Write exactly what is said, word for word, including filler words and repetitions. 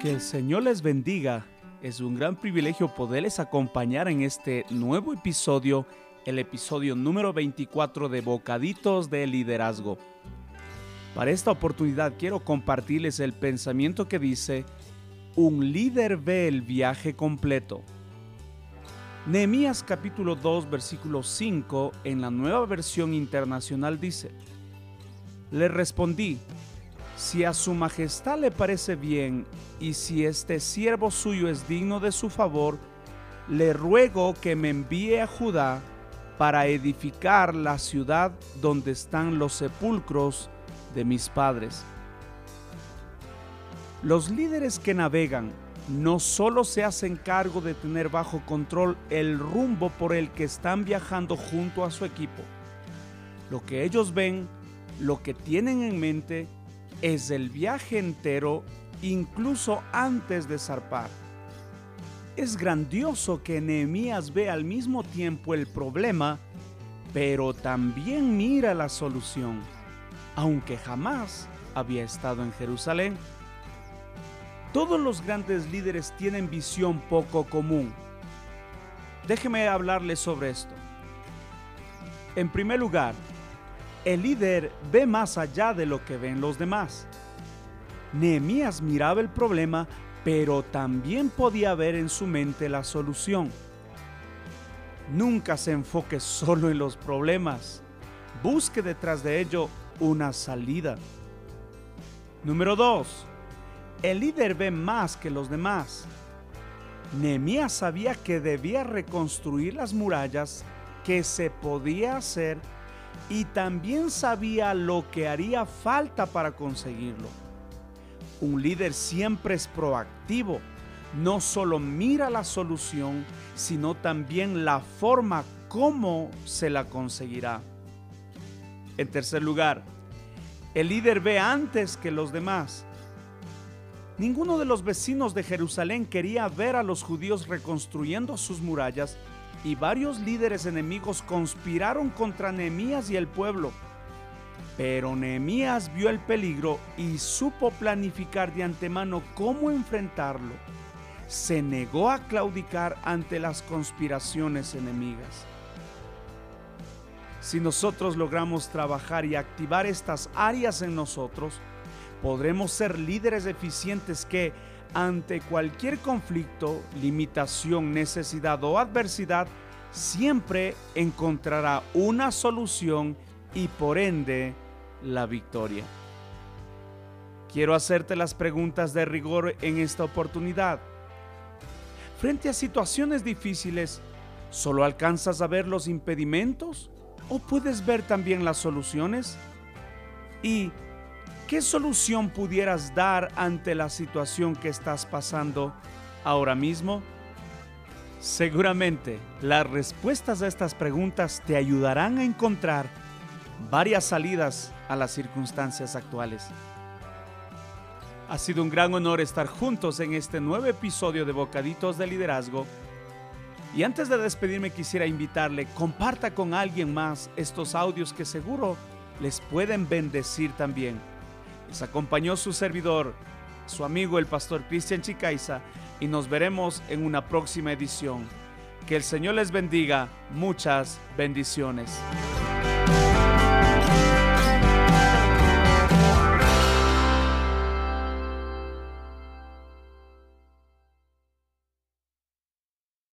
Que el Señor les bendiga. Es un gran privilegio poderles acompañar en este nuevo episodio, el episodio número veinticuatro de Bocaditos de Liderazgo. Para esta oportunidad quiero compartirles el pensamiento que dice: un líder ve el viaje completo. Nehemías capítulo dos, versículo cinco, en la Nueva Versión Internacional dice: le respondí, si a su majestad le parece bien y si este siervo suyo es digno de su favor, le ruego que me envíe a Judá para edificar la ciudad donde están los sepulcros de mis padres. Los líderes que navegan no solo se hacen cargo de tener bajo control el rumbo por el que están viajando junto a su equipo. Lo que ellos ven, lo que tienen en mente, es el viaje entero, incluso antes de zarpar. Es grandioso que Nehemías ve al mismo tiempo el problema, pero también mira la solución, aunque jamás había estado en Jerusalén. Todos los grandes líderes tienen visión poco común. Déjeme hablarles sobre esto. En primer lugar, el líder ve más allá de lo que ven los demás. Nehemías miraba el problema, pero también podía ver en su mente la solución. Nunca se enfoque solo en los problemas. Busque detrás de ello una salida. Número dos. El líder ve más que los demás. Nehemías sabía que debía reconstruir las murallas, que se podía hacer, y también sabía lo que haría falta para conseguirlo. Un líder siempre es proactivo. No solo mira la solución, sino también la forma cómo se la conseguirá. En tercer lugar, el líder ve antes que los demás. Ninguno de los vecinos de Jerusalén quería ver a los judíos reconstruyendo sus murallas, y varios líderes enemigos conspiraron contra Nehemías y el pueblo. Pero Nehemías vio el peligro y supo planificar de antemano cómo enfrentarlo. Se negó a claudicar ante las conspiraciones enemigas. Si nosotros logramos trabajar y activar estas áreas en nosotros, podremos ser líderes eficientes que, ante cualquier conflicto, limitación, necesidad o adversidad, siempre encontrará una solución y por ende la victoria. Quiero hacerte las preguntas de rigor en esta oportunidad. Frente a situaciones difíciles, ¿solo alcanzas a ver los impedimentos o puedes ver también las soluciones? ¿Y qué solución pudieras dar ante la situación que estás pasando ahora mismo? Seguramente las respuestas a estas preguntas te ayudarán a encontrar varias salidas a las circunstancias actuales. Ha sido un gran honor estar juntos en este nuevo episodio de Bocaditos de Liderazgo. Y antes de despedirme quisiera invitarle, comparta con alguien más estos audios que seguro les pueden bendecir también. Les acompañó su servidor, su amigo el pastor Cristian Chicaiza, y nos veremos en una próxima edición. Que el Señor les bendiga. Muchas bendiciones.